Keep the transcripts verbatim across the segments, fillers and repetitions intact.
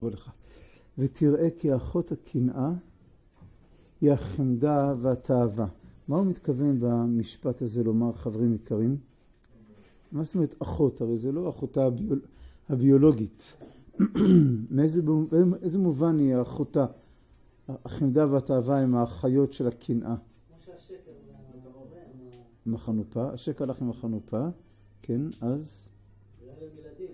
לקרוא לך. ותראה כי אחות הקנאה היא החמדה והתאווה. מה הוא מתכוון במשפט הזה לומר, חברים יקרים? מה זאת אומרת אחות? הרי זה לא אחותה הביול... הביולוגית. מאיזה איזה מובן היא האחותה? החמדה והתאווה הם האחיות של הקנאה. כמו שהשקר עם החנופה. השקר הלך עם החנופה. כן, אז... זה היה לילדים.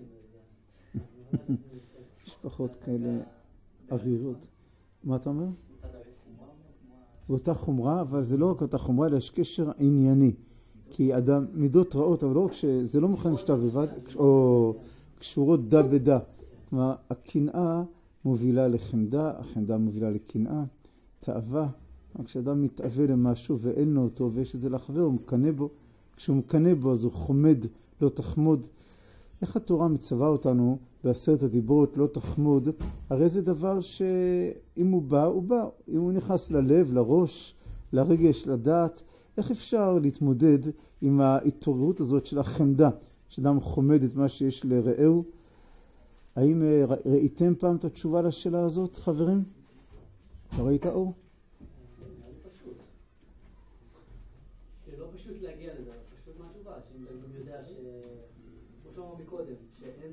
משפחות כאלה ערירות. מה אתה אומר? באותה חומרה, אבל זה לא רק אותה חומרה, אלא יש קשר ענייני. כי אדם, מידות רעות, אבל לא רק שזה לא מוכן משתה בבד, או קשורות דה בדה. כלומר, הקנאה מובילה לחמדה, החמדה מובילה לקנאה, תאווה. כשאדם מתאווה למשהו ואין לו אותו ויש את זה לחבר, הוא מקנה בו. כשהוא מקנה בו אז הוא חומד, לא תחמוד. איך התורה מצווה אותנו בעשרת הדיברות, לא תחמוד? הרי זה דבר שאם הוא בא, הוא בא. אם הוא נכנס ללב, לראש, לרגש, לדעת, איך אפשר להתמודד עם ההתעוררות הזאת של החמדה, שאדם חומד את מה שיש לרעהו? האם ראיתם פעם את התשובה לשאלה הזאת, חברים? אתה ראית אור? זה לא פשוט להגיע לזה, פשוט מה התשובה? שאני גם יודע ש... כמו שאמר מקודם, שאין...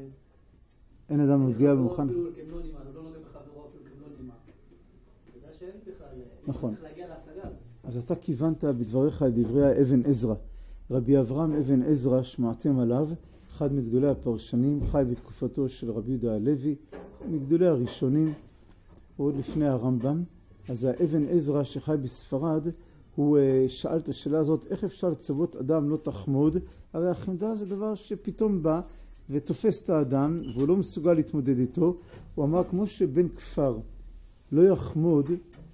אין אדם מגיע במוכן. אפילו כמלוא נימה, הוא לא נוגע בחברו אפילו כמלוא נימה. אתה יודע שאין בכלל... נכון. צריך להגיע להשגה. אז אתה כיוונת בדבריך את דברי האבן עזרא. רבי אברהם אבן עזרא, שמעתם עליו, אחד מגדולי הפרשנים, חי בתקופתו של רבי יהודה הלוי, מגדולי הראשונים, עוד לפני הרמב"ם. אז האבן עזרא שחי בספרד, הוא שאל את השאלה הזאת, איך אפשר לצוות אדם לא תחמוד? הרי החמדה זה דבר שפתאום בא ותופס את האדם, והוא לא מסוגל להתמודד איתו. הוא אמר, כמו שבן כפר לא יחמוד,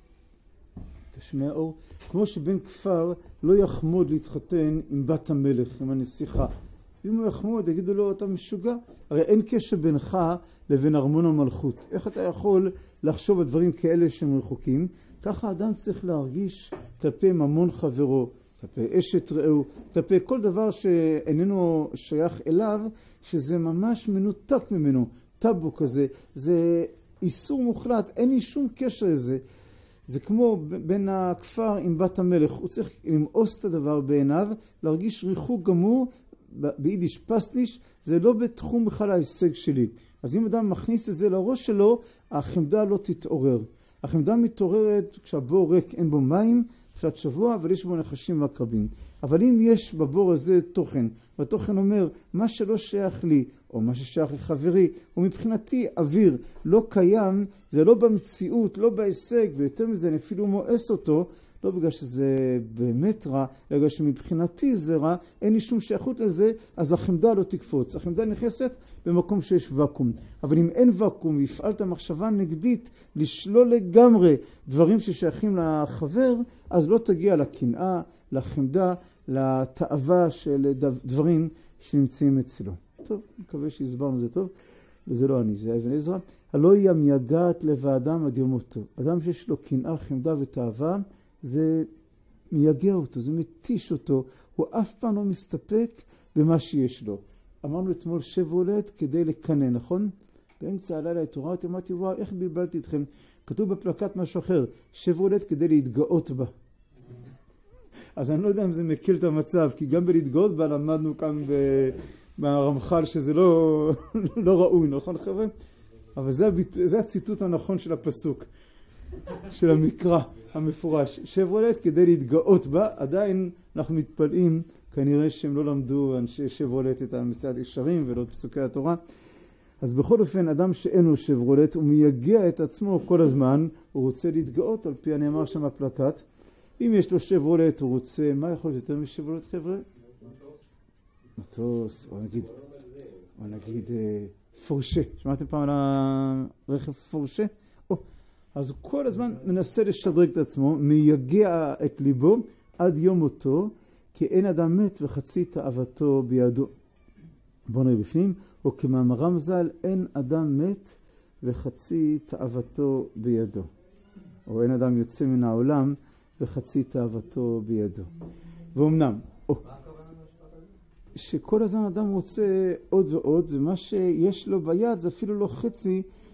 תשמע אור, כמו שבן כפר לא יחמוד להתחתן עם בת המלך, עם הנסיכה. אם הוא יחמוד, יגידו לו, אתה משוגע. הרי אין קשר בינך לבין ארמון המלכות. איך אתה יכול לחשוב על דברים כאלה שהם רחוקים? ככה אדם צריך להרגיש כלפי ממון חברו, כלפי אשת רעהו, כלפי כל דבר שאיננו שייך אליו, שזה ממש מנותק ממנו, טאבו כזה, זה איסור מוחלט, אין לי שום קשר לזה. זה כמו בין הכפר עם בת המלך, הוא צריך למאוס את הדבר בעיניו, להרגיש ריחוק גמור, ביידיש פסטיש, זה לא בתחום בכלל ההישג שלי. אז אם אדם מכניס את זה לראש שלו, החמדה לא תתעורר. החמדה מתעוררת כשהבור ריק, אין בו מים, פשט שבוע, אבל יש בו נחשים ועקרבים. אבל אם יש בבור הזה תוכן, והתוכן אומר, מה שלא שייך לי, או מה ששייך לחברי, הוא מבחינתי אוויר, לא קיים, זה לא במציאות, לא בהישג, ויותר מזה אני אפילו מואס אותו, לא בגלל שזה באמת רע, אלא בגלל שמבחינתי זה רע, אין לי שום שייכות לזה, אז החמדה לא תקפוץ. החמדה נכנסת במקום שיש וקום. אבל אם אין וקום, ויפעל את המחשבה נגדית, לשלול לגמרי דברים ששייכים לחבר, אז לא תגיע לקנאה, לחמדה, לתאווה של דברים שנמצאים אצלו. טוב, מקווה שהסברנו זה טוב, וזה לא אני, זה אבן עזרא. הלא היא המייגעת לב האדם עד יום מותו. אדם שיש לו קנאה, חמדה ותאווה, זה מייגע אותו, זה מתיש אותו, הוא אף פעם לא מסתפק במה שיש לו. אמרנו אתמול שברולט כדי לקנא, נכון? באמצע הלילה התעוררתי, אמרתי, וואו, איך בלבלתי אתכם? כתוב בפלקט משהו אחר, שברולט כדי להתגאות בה. אז אני לא יודע אם זה מקל את המצב, כי גם בלהתגאות בה למדנו כאן ברמח"ל שזה לא, לא ראוי, נכון חבר'ה? אבל זה, הביט... זה הציטוט הנכון של הפסוק, של המקרא המפורש. שברולט כדי להתגאות בה, עדיין אנחנו מתפלאים, כנראה שהם לא למדו אנשי שברולט את המסעד ישרים ולא את פסוקי התורה. אז בכל אופן, אדם שאין לו שברולט, הוא מייגע את עצמו כל הזמן, הוא רוצה להתגאות על פי הנאמר שם הפלקט. אם יש לו שברולט, הוא רוצה, מה יכול להיות יותר משברולט חבר'ה? מטוס, או נגיד, או נגיד פורשה. שמעתם פעם על הרכב פורשה? או, אז הוא כל הזמן מנסה לשדרג את עצמו, מייגע את ליבו עד יום מותו, כי אין אדם מת וחצי תאוותו בידו. בואו נראה בפנים, או כמאמרם ז"ל, אין אדם מת וחצי תאוותו בידו. או אין אדם יוצא מן העולם וחצי תאוותו בידו. ואומנם, או, שכל הזמן אדם רוצה עוד ועוד, ומה שיש לו ביד זה אפילו לא חצי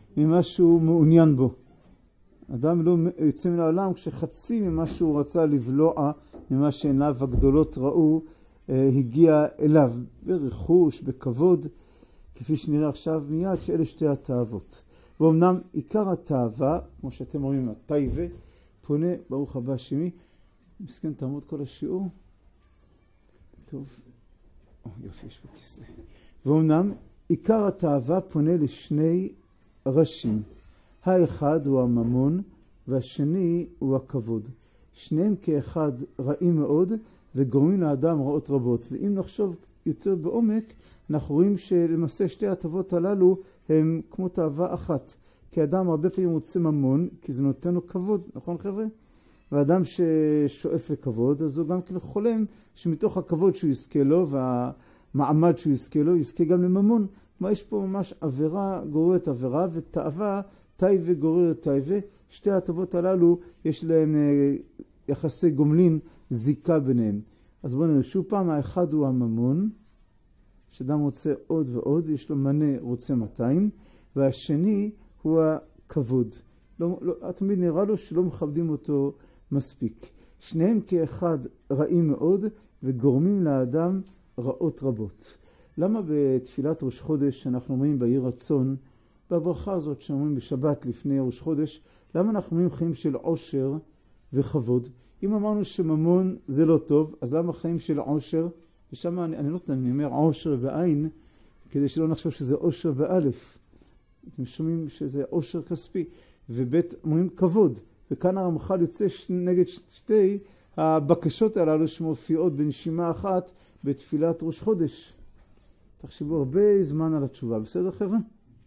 ממה שהוא מעוניין בו. אדם לא יוצא מן העולם כשחצי ממה שהוא רצה לבלוע, ממה שעיניו הגדולות ראו, הגיע אליו, ברכוש, בכבוד, כפי שנראה עכשיו מיד, שאלה שתי התאוות. ואומנם עיקר התאווה, כמו שאתם רואים, התאווה, פונה, ברוך הבא שמי, מסכן תעמוד כל השיעור. טוב, או, יופי, יש פה כיסא. ואומנם עיקר התאווה פונה לשני ראשים. האחד הוא הממון והשני הוא הכבוד. שניהם כאחד רעים מאוד וגורמים לאדם רעות רבות. ואם נחשוב יותר בעומק, אנחנו רואים שלמעשה שתי התאוות הללו הם כמו תאווה אחת. כי אדם הרבה פעמים רוצה ממון, כי זה נותן לו כבוד, נכון חבר'ה? ואדם ששואף לכבוד, אז הוא גם כן חולם שמתוך הכבוד שהוא יזכה לו והמעמד שהוא יזכה לו, יזכה גם לממון. כלומר, יש פה ממש עבירה גוררת עבירה ותאווה, תאווה גוררת תאווה. שתי התאוות הללו יש להם יחסי גומלין, זיקה ביניהם. אז בואו נראה שוב פעם, האחד הוא הממון, שאדם רוצה עוד ועוד, יש לו מנה רוצה מאתיים, והשני הוא הכבוד. לא, לא, תמיד נראה לו שלא מכבדים אותו מספיק. שניהם כאחד רעים מאוד וגורמים לאדם רעות רבות. למה בתפילת ראש חודש אנחנו אומרים ביהי רצון, בברכה הזאת שאומרים בשבת לפני ראש חודש, למה אנחנו אומרים חיים של עושר וכבוד? אם אמרנו שממון זה לא טוב, אז למה חיים של עושר? ושם אני, אני לא יודע, אני אומר עושר בעין, כדי שלא נחשוב שזה עושר באלף. אתם שומעים שזה עושר כספי. ובית אומרים כבוד. וכאן הרמח"ל יוצא ש... נגד שתי הבקשות הללו שמופיעות בנשימה אחת בתפילת ראש חודש. תחשבו הרבה זמן על התשובה. בסדר חבר'ה?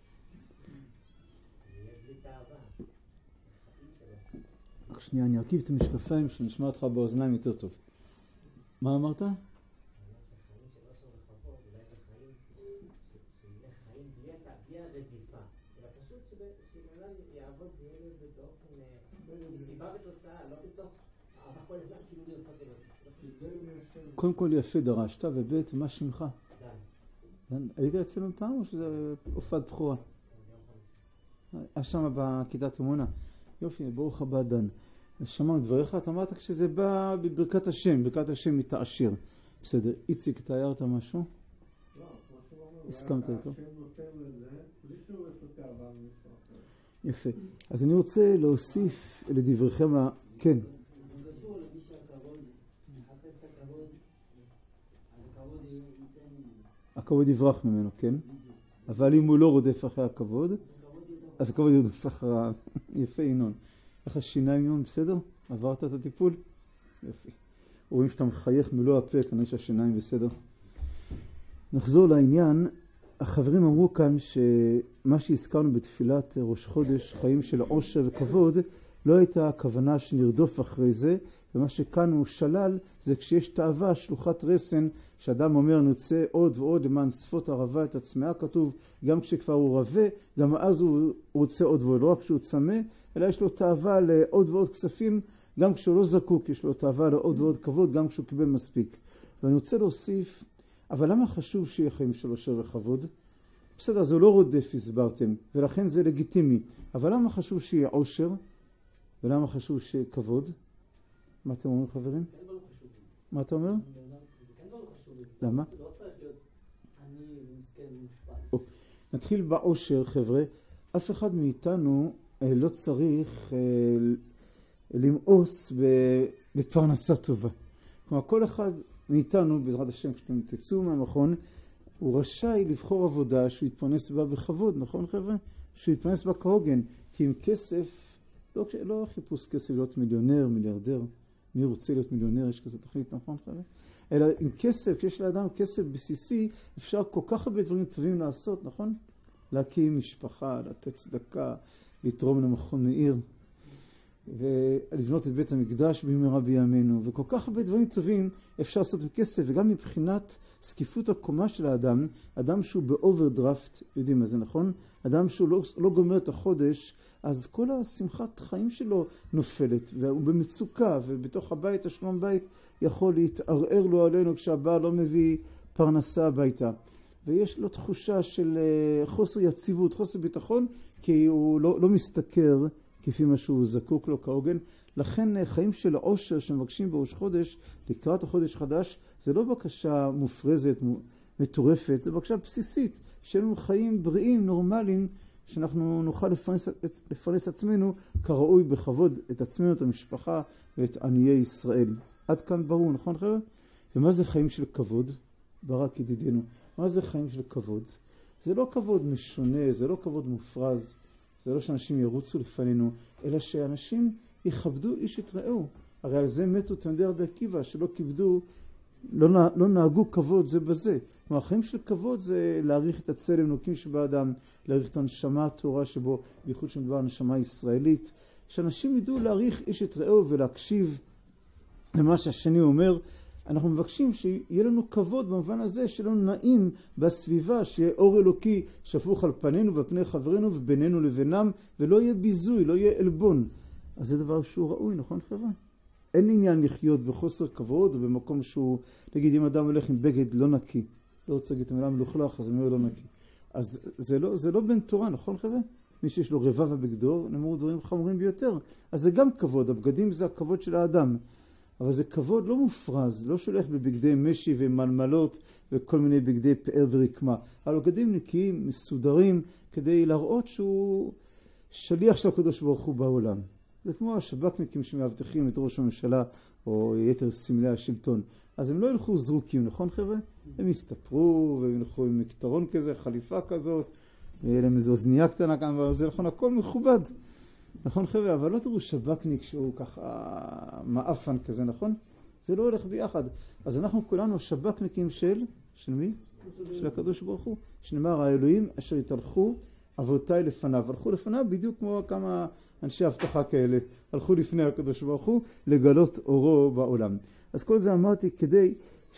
רק שנייה, אני ארכיב את המשקפיים שנשמע אותך באוזניים יותר טוב. מה אמרת? קודם כל יפה דרשת, ובית מה שמך? דן. היית אצלנו פעם או שזה הופעת בחורה? שם בכיתת אמונה. יופי, ברוך הבא דן. שמענו דבריך, אתה אמרת כשזה בא בברכת השם, ברכת השם מתעשיר. בסדר, איציק, אתה הערת משהו? לא, כמו שהוא אומר, הסכמת איתו? השם נותן לזה, בלי שהוא יש לו תאווה מישהו אחר. יפה. אז אני רוצה להוסיף לדבריכם, כן. הכבוד יברח ממנו, כן? אבל אם הוא לא רודף אחרי הכבוד, אז הכבוד ירדוף אחריו. יפה ינון. איך השיניים ינון, בסדר? עברת את הטיפול? יפה. רואים שאתה מחייך מלוא הפה, כנראה שהשיניים בסדר. נחזור לעניין. החברים אמרו כאן שמה שהזכרנו בתפילת ראש חודש, חיים של עושר וכבוד, לא הייתה הכוונה שנרדוף אחרי זה, ומה שכאן הוא שלל זה כשיש תאווה, שלוחת רסן, שאדם אומר נוצא עוד ועוד למען שפות הרבה את עצמה, כתוב גם כשכבר הוא רווה, גם אז הוא רוצה עוד ועוד, לא רק כשהוא צמא, אלא יש לו תאווה לעוד ועוד כספים, גם כשהוא לא זקוק, יש לו תאווה לעוד ועוד כבוד, גם כשהוא קיבל מספיק. ואני רוצה להוסיף, אבל למה חשוב שיהיה חיים של עושר וכבוד? בסדר, זה לא רודף, הסברתם, ולכן זה לגיטימי. אבל למה חשוב שיהיה עושר? ולמה חשוב שיהיה כבוד? מה אתם אומרים חברים? כן לא חשוב. מה אתה אומר? זה כן לא חשוב. למה? זה לא צריך להיות אני ומסכן ומושפל. נתחיל בעושר חבר'ה. אף אחד מאיתנו אה, לא צריך אה, למאוס בפרנסה טובה. כלומר כל אחד מאיתנו בעזרת השם כשאתם תצאו מהמכון הוא רשאי לבחור עבודה שהוא יתפרנס בה בכבוד, נכון חבר'ה? שהוא יתפרנס בה כהוגן, כי עם כסף, לא, לא חיפוש כסף להיות מיליונר, מיליארדר, מי רוצה להיות מיליונר, יש כזה תכלית, נכון חבר'ה? אלא עם כסף, כשיש לאדם כסף בסיסי, אפשר כל כך הרבה דברים טובים לעשות, נכון? להקים משפחה, לתת צדקה, לתרום למכון מאיר, ולבנות את בית המקדש במהרה בימינו, וכל כך הרבה דברים טובים אפשר לעשות בכסף, וגם מבחינת סקיפות הקומה של האדם, אדם שהוא באוברדרפט, יודעים מה זה נכון? אדם שהוא לא, לא גומר את החודש, אז כל השמחת חיים שלו נופלת, והוא במצוקה, ובתוך הבית, השלום בית, יכול להתערער לו עלינו כשהבעל לא מביא פרנסה הביתה. ויש לו תחושה של חוסר יציבות, חוסר ביטחון, כי הוא לא, לא מסתכר כפי מה שהוא זקוק לו כהוגן. לכן חיים של העושר שמבקשים בראש חודש, לקראת החודש חדש, זה לא בקשה מופרזת, מטורפת, זה בקשה בסיסית, שיהיו לנו חיים בריאים, נורמליים, שאנחנו נוכל לפרנס, לפרנס עצמנו כראוי בכבוד את עצמנו, את המשפחה ואת עניי ישראל. עד כאן ברור, נכון חבר'ה? ומה זה חיים של כבוד? ברק ידידנו. מה זה חיים של כבוד? זה לא כבוד משונה, זה לא כבוד מופרז, זה לא שאנשים ירוצו לפנינו, אלא שאנשים יכבדו איש את רעהו. הרי על זה מתו תלמידי רבי עקיבא, שלא כיבדו, לא, לא נהגו כבוד זה בזה. כלומר, החיים של כבוד זה להעריך את הצלם אלוקים שבאדם, להעריך את הנשמה הטהורה שבו, בייחוד שמדובר על נשמה ישראלית, שאנשים ידעו להעריך איש את רעהו ולהקשיב למה שהשני אומר. אנחנו מבקשים שיהיה לנו כבוד במובן הזה, שיהיה לנו נעים בסביבה, שיהיה אור אלוקי שפוך על פנינו ופני חברינו ובינינו לבינם, ולא יהיה ביזוי, לא יהיה אלבון. אז זה דבר שהוא ראוי, נכון חבר'ה? אין עניין לחיות בחוסר כבוד או במקום שהוא, נגיד אם אדם הולך עם בגד לא נקי, לא רוצה להגיד את המילה מלוכלך, אז אני אומר לא נקי. אז זה לא, זה לא בן תורה, נכון חבר'ה? מי שיש לו רבב בגדו, נאמרו דברים חמורים ביותר. אז זה גם כבוד, הבגדים זה הכבוד של האדם. אבל זה כבוד לא מופרז, לא שולח בבגדי משי ומלמלות וכל מיני בגדי פאר ורקמה. אבל בגדים נקיים, מסודרים, כדי להראות שהוא שליח של הקדוש ברוך הוא בעולם. זה כמו השב"כניקים שמאבטחים את ראש הממשלה או יתר סמלי השלטון. אז הם לא ילכו זרוקים, נכון חבר'ה? הם יסתפרו והם ילכו עם מקטרון כזה, חליפה כזאת, ויהיה להם איזו אוזנייה קטנה כאן, וזה נכון, הכל מכובד. נכון חבר'ה? אבל לא תראו שב"כניק שהוא ככה מאפן כזה, נכון? זה לא הולך ביחד. אז אנחנו כולנו שב"כניקים של, של מי? של הקדוש ברוך הוא. שנאמר, האלוהים אשר התהלכו אבותיי לפניו. הלכו לפניו בדיוק כמו כמה אנשי הבטחה כאלה. הלכו לפני הקדוש ברוך הוא לגלות אורו בעולם. אז כל זה אמרתי כדי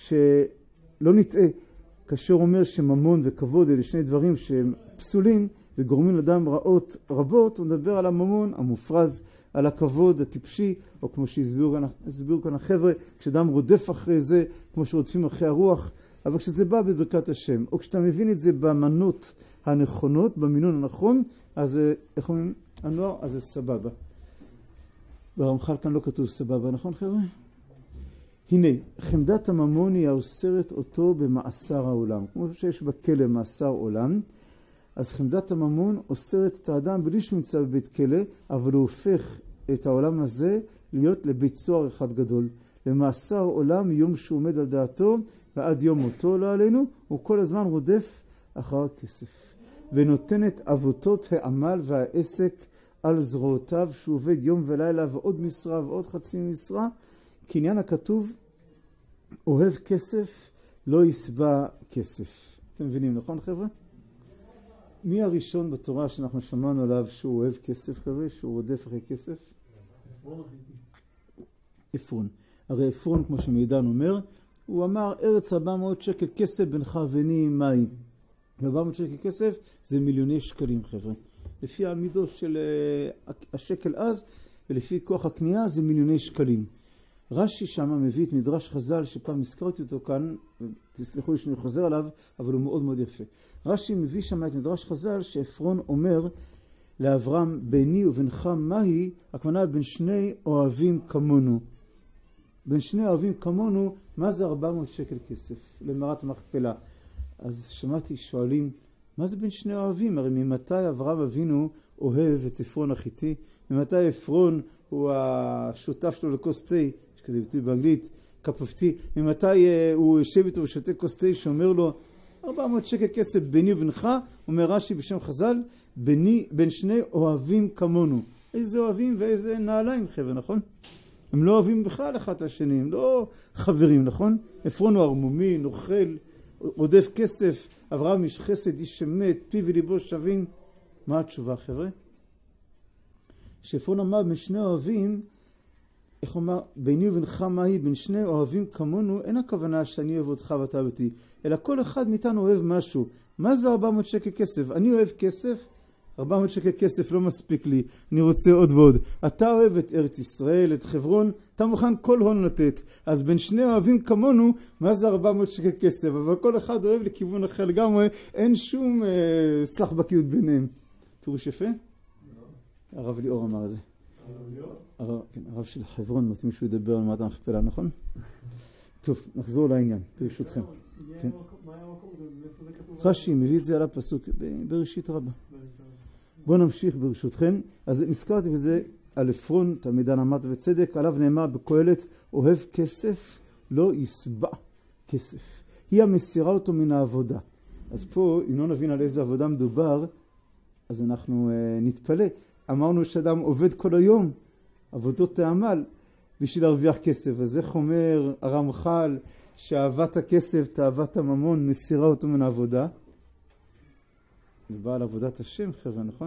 שלא נטעה. כאשר אומר שממון וכבוד אלה שני דברים שהם פסולים וגורמים לאדם רעות רבות, הוא מדבר על הממון המופרז, על הכבוד הטיפשי, או כמו שהסבירו כאן, הסבירו כאן החבר'ה, כשאדם רודף אחרי זה, כמו שרודפים אחרי הרוח, אבל כשזה בא בברכת השם, או כשאתה מבין את זה במנות הנכונות, במינון הנכון, אז איך אומרים הנוער? אז זה סבבה. ברמח"ל כאן לא כתוב סבבה, נכון חבר'ה? הנה, חמדת הממון היא האוסרת אותו במאסר העולם. כמו שיש בכלא מאסר עולם, אז חמדת הממון אוסרת את האדם בלי שנמצא בבית כלא, אבל הוא הופך את העולם הזה להיות לבית סוהר אחד גדול. למאסר עולם מיום שהוא עומד על דעתו ועד יום מותו לא עלינו, הוא כל הזמן רודף אחר הכסף. ונותן את אבותות העמל והעסק על זרועותיו, שהוא עובד יום ולילה ועוד משרה ועוד חצי משרה, כי עניין הכתוב, אוהב כסף, לא יסבע כסף. אתם מבינים, נכון חבר'ה? מי הראשון בתורה שאנחנו שמענו עליו שהוא אוהב כסף חבר'ה, שהוא רודף אחרי כסף? עפרון החיתי. עפרון. הרי עפרון, כמו שמידן אומר, הוא אמר, ארץ ארבע מאות שקל כסף בינך וביני מים. ארבע מאות שקל כסף זה מיליוני שקלים חבר'ה. לפי העמידות של השקל אז, ולפי כוח הקנייה זה מיליוני שקלים. רש"י שם מביא את מדרש חז"ל שפעם הזכרתי אותו כאן, תסלחו לי שאני חוזר עליו, אבל הוא מאוד מאוד יפה. רש"י מביא שם את מדרש חז"ל שעפרון אומר לאברהם, ביני ובינך מהי, הכוונה בין שני אוהבים כמונו. בין שני אוהבים כמונו, מה זה ארבע מאות שקל כסף? למערת המכפלה. אז שמעתי שואלים, מה זה בין שני אוהבים? הרי ממתי אברהם אבינו אוהב את עפרון החיתי? ממתי עפרון הוא השותף שלו לכוס תה? כזה ביטוי באנגלית, כפפתי, ממתי הוא יושב איתו ושותה כוס תה שאומר לו, ארבע מאות שקל כסף ביני ובינך, אומר רש"י בשם חז"ל, ביני, בין שני אוהבים כמונו. איזה אוהבים ואיזה נעליים חבר'ה, נכון? הם לא אוהבים בכלל אחד את השני, הם לא חברים, נכון? עפרון הוא ערמומי, נוכל, רודף כסף, אברהם איש חסד, איש שמת, פיו וליבו שווים. מה התשובה חבר'ה? שעפרון אמר בין שני אוהבים, איך אומר, ביני ובינך מהי, בין שני אוהבים כמונו, אין הכוונה שאני אוהב אותך ואתה אוהב אותי, אלא כל אחד מאיתנו אוהב משהו. מה זה ארבע מאות שקל כסף? אני אוהב כסף, ארבע מאות שקל כסף לא מספיק לי, אני רוצה עוד ועוד. אתה אוהב את ארץ ישראל, את חברון, אתה מוכן כל הון לתת. אז בין שני אוהבים כמונו, מה זה ארבע מאות שקל כסף? אבל כל אחד אוהב לכיוון אחר לגמרי, אין שום אה, סחבקיות ביניהם. פירוש יפה? הרב ליאור אמר את זה. הרב, כן, הרב של חברון, מתאים שהוא ידבר על מעט המכפלה, נכון? טוב, נחזור לעניין, ברשותכם. מה היה המקום? ואיפה זה כתוב? רש"י מביא את זה על הפסוק בראשית רבה. בואו נמשיך ברשותכם. אז נזכרתי בזה על עפרון, תלמידן אמת וצדק, עליו נאמר בקהלת, אוהב כסף לא ישבע כסף. היא המסירה אותו מן העבודה. אז פה, אם לא נבין על איזה עבודה מדובר, אז אנחנו uh, נתפלא. אמרנו שאדם עובד כל היום, עבודות העמל, בשביל להרוויח כסף. אז איך אומר הרמח"ל, שאהבת הכסף, תאוות הממון, מסירה אותו מן העבודה? זה בא על עבודת השם, חבר'ה, נכון?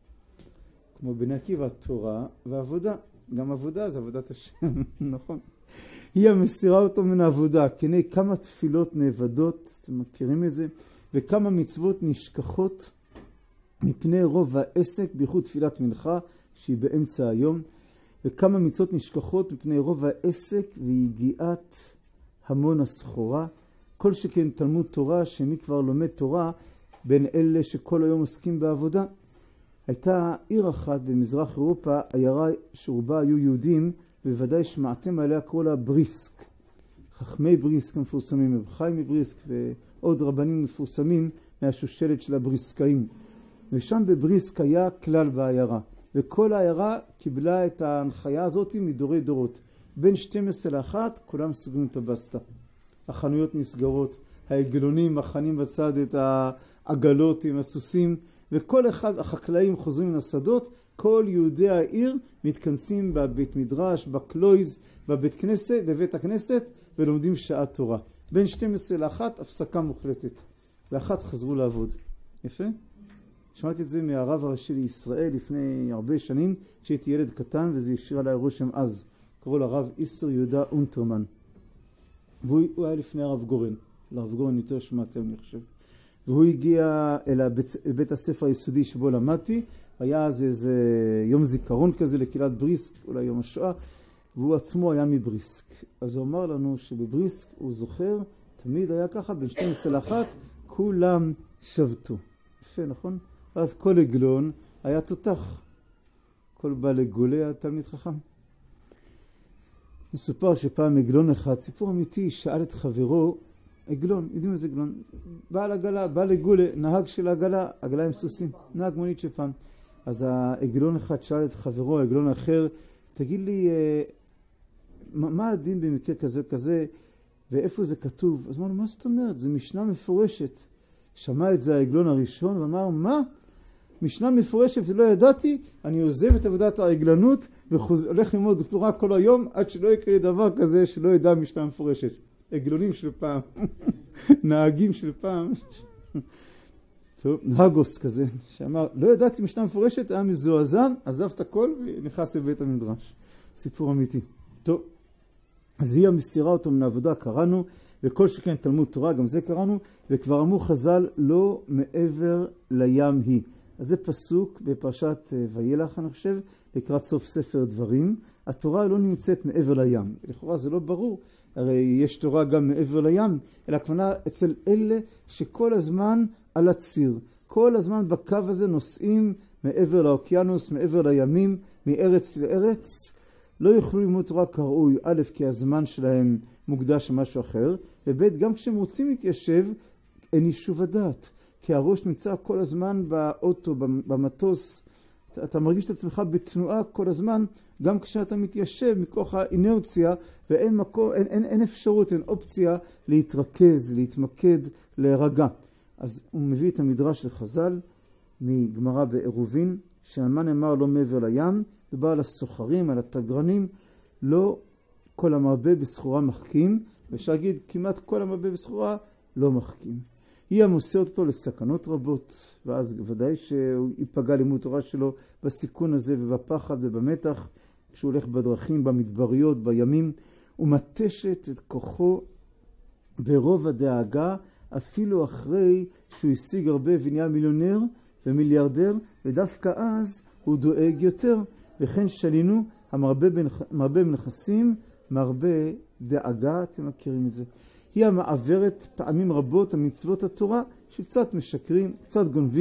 כמו בני עקיבא, תורה ועבודה. גם עבודה זה עבודת השם, נכון? היא המסירה אותו מן העבודה. כנה כמה תפילות נאבדות, אתם מכירים את זה? וכמה מצוות נשכחות מפני רוב העסק, בייחוד תפילת מנחה, שהיא באמצע היום. וכמה מצוות נשכחות מפני רוב העסק והגיעת המון הסחורה. כל שכן תלמוד תורה, שמי כבר לומד תורה, בין אלה שכל היום עוסקים בעבודה. הייתה עיר אחת במזרח אירופה, עיירה שרובה היו יהודים, בוודאי שמעתם עליה קראו לה בריסק. חכמי בריסק המפורסמים, רב חיים מבריסק ועוד רבנים מפורסמים מהשושלת של הבריסקאים. ושם בבריסק היה כלל בעיירה, וכל העיירה קיבלה את ההנחיה הזאת מדורי דורות. בין שתים עשרה לאחת כולם סוגרים את הבסטה. החנויות נסגרות, העגלונים מכנים בצד את העגלות עם הסוסים, וכל אחד, החקלאים חוזרים מן השדות, כל יהודי העיר מתכנסים בבית מדרש, בקלויז, בבית כנסת, בבית הכנסת, ולומדים שעת תורה. בין שתים עשרה לאחת הפסקה מוחלטת. ואחת חזרו לעבוד. יפה? שמעתי את זה מהרב הראשי לישראל לפני הרבה שנים, כשהייתי ילד קטן, וזה ישיר עליי רושם אז. קראו לרב איסר יהודה אונטרמן. והוא היה לפני הרב גורן. לרב גורן יותר שמעתם, אני חושב. והוא הגיע אל הבית, בית הספר היסודי שבו למדתי. היה אז איזה יום זיכרון כזה לקהילת בריסק, אולי יום השואה, והוא עצמו היה מבריסק. אז הוא אמר לנו שבבריסק הוא זוכר, תמיד היה ככה, בין שתים עשרה לאחת, כולם שבתו. יפה, נכון? ואז כל עגלון היה תותח. כל בעל עגול היה תלמיד חכם. מסופר שפעם עגלון אחד, סיפור אמיתי, שאל את חברו, עגלון, יודעים איזה עגלון? בעל עגלה, בעל עגולה, נהג של עגלה, עגלה עם סוסים, נהג מונית שפעם. אז העגלון אחד שאל את חברו, העגלון האחר, תגיד לי, מה, מה הדין במקרה כזה כזה, ואיפה זה כתוב? אז אמרנו, מה זאת אומרת? זה משנה מפורשת. שמע את זה העגלון הראשון ואמר, מה? משנה מפורשת ולא ידעתי, אני עוזב את עבודת העגלנות והולך ללמוד תורה כל היום, עד שלא יקרה דבר כזה שלא ידע משנה מפורשת. עגלונים של פעם, נהגים של פעם. טוב, נהגוס כזה, שאמר, לא ידעתי משנה מפורשת, היה מזועזע, עזב את הכל ונכנס לבית המדרש. סיפור אמיתי. טוב, אז היא המסירה אותו מן העבודה, קראנו, וכל שכן תלמוד תורה, גם זה קראנו, וכבר אמרו חז"ל, לא מעבר לים היא. אז זה פסוק בפרשת וילך, אני חושב, לקראת סוף ספר דברים. התורה לא נמצאת מעבר לים. לכאורה זה לא ברור, הרי יש תורה גם מעבר לים, אלא הכוונה אצל אלה שכל הזמן על הציר. כל הזמן בקו הזה נוסעים מעבר לאוקיינוס, מעבר לימים, מארץ לארץ. לא יוכלו ללמוד תורה כראוי, א', כי הזמן שלהם מוקדש למשהו אחר, וב', גם כשהם רוצים להתיישב, אין יישוב הדעת. כי הראש נמצא כל הזמן באוטו, במטוס, אתה, אתה מרגיש את עצמך בתנועה כל הזמן, גם כשאתה מתיישב מכוח האינרציה, ואין מקום, אין, אין, אין אפשרות, אין אופציה להתרכז, להתמקד, להירגע. אז הוא מביא את המדרש לחז"ל, מגמרא בעירובין, שהמה נאמר לא מעבר לים, דובר על הסוחרים, על התגרנים, לא כל המרבה בסחורה מחכים, ואפשר להגיד כמעט כל המרבה בסחורה לא מחכים. היא המוסרת אותו לסכנות רבות, ואז ודאי שהוא ייפגע לימוד תורה שלו בסיכון הזה ובפחד ובמתח, כשהוא הולך בדרכים, במדבריות, בימים, ומתשת את כוחו ברוב הדאגה, אפילו אחרי שהוא השיג הרבה ונהיה מיליונר ומיליארדר, ודווקא אז הוא דואג יותר. וכן שנינו, המרבה בנכסים, מרבה דאגה, אתם מכירים את זה. היא המעברת פעמים רבות המצוות התורה, שקצת משקרים, קצת גונבים,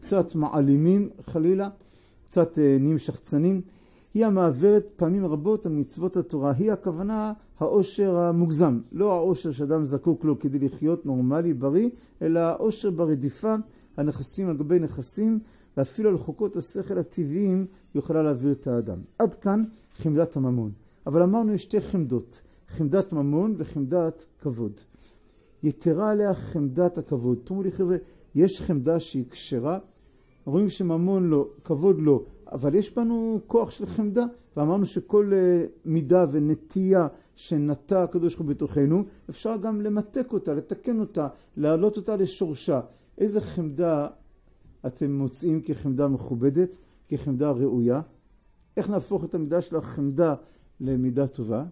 קצת מעלימים חלילה, קצת נהיים שחצנים. היא המעברת פעמים רבות על מצוות התורה. היא הכוונה העושר המוגזם. לא העושר שאדם זקוק לו כדי לחיות נורמלי, בריא, אלא העושר ברדיפה, הנכסים על גבי נכסים, ואפילו על חוקות השכל הטבעיים יכולה להעביר את האדם. עד כאן חמדת הממון. אבל אמרנו יש שתי חמדות, חמדת ממון וחמדת כבוד. יתרה עליה חמדת הכבוד. תאמרו לי חבר'ה, יש חמדה שהיא כשרה, רואים שממון לא, כבוד לא, אבל יש בנו כוח של חמדה, ואמרנו שכל מידה ונטייה שנטע הקדוש ברוך הוא בתוכנו, אפשר גם למתק אותה, לתקן אותה, להעלות אותה לשורשה. איזה חמדה אתם מוצאים כחמדה מכובדת, כחמדה ראויה? איך נהפוך את המידה של החמדה למידה טובה?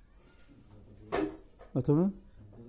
מה אתה אומר?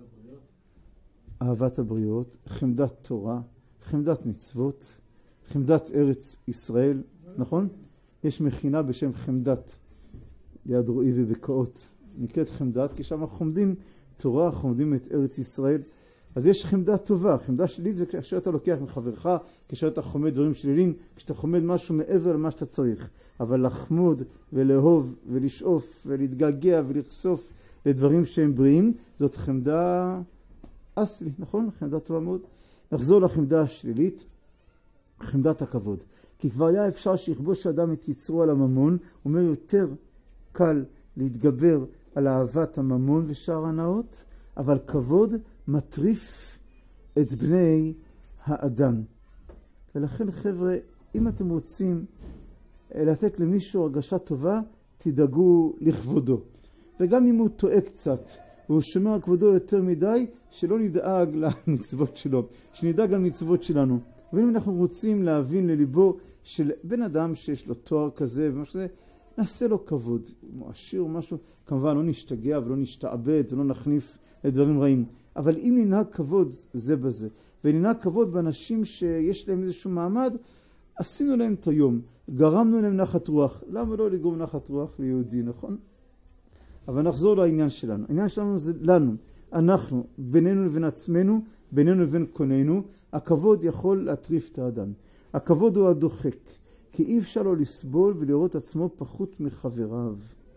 אהבת הבריות, חמדת תורה, חמדת מצוות, חמדת ארץ ישראל, נכון? יש מכינה בשם חמדת ליד רועי ובקעות, נקראת חמדת, כי שם חומדים תורה, חומדים את ארץ ישראל. אז יש חמדה טובה. חמדה שלילית זה כשאתה לוקח מחברך, כשאתה חומד דברים שליליים, כשאתה חומד משהו מעבר למה שאתה צריך. אבל לחמוד ולאהוב ולשאוף ולהתגעגע ולחשוף לדברים שהם בריאים, זאת חמדה אסלי, נכון? חמדה טובה מאוד. נחזור לחמדה השלילית, חמדת הכבוד. כי כבר היה אפשר שיכבוש האדם את יצרו על הממון, אומר יותר קל להתגבר על אהבת הממון ושאר הנאות, אבל כבוד מטריף את בני האדם. ולכן חבר'ה, אם אתם רוצים לתת למישהו הרגשה טובה, תדאגו לכבודו. וגם אם הוא טועה קצת, והוא שומר על כבודו יותר מדי, שלא נדאג למצוות שלו, שנדאג למצוות שלנו. ואם אנחנו רוצים להבין לליבו של בן אדם שיש לו תואר כזה ומשהו כזה, נעשה לו כבוד. הוא עשיר או משהו, כמובן לא נשתגע ולא נשתעבד ולא נחניף לדברים רעים. אבל אם ננהג כבוד זה בזה, וננהג כבוד באנשים שיש להם איזשהו מעמד, עשינו להם את היום, גרמנו להם נחת רוח. למה לא לגרום נחת רוח ליהודי, נכון? אבל נחזור לעניין שלנו. העניין שלנו זה לנו, אנחנו, בינינו לבין עצמנו, בינינו לבין קוננו, הכבוד יכול להטריף את האדם. הכבוד הוא הדוחק, כי אי אפשר לו לסבול ולראות עצמו פחות מחבריו.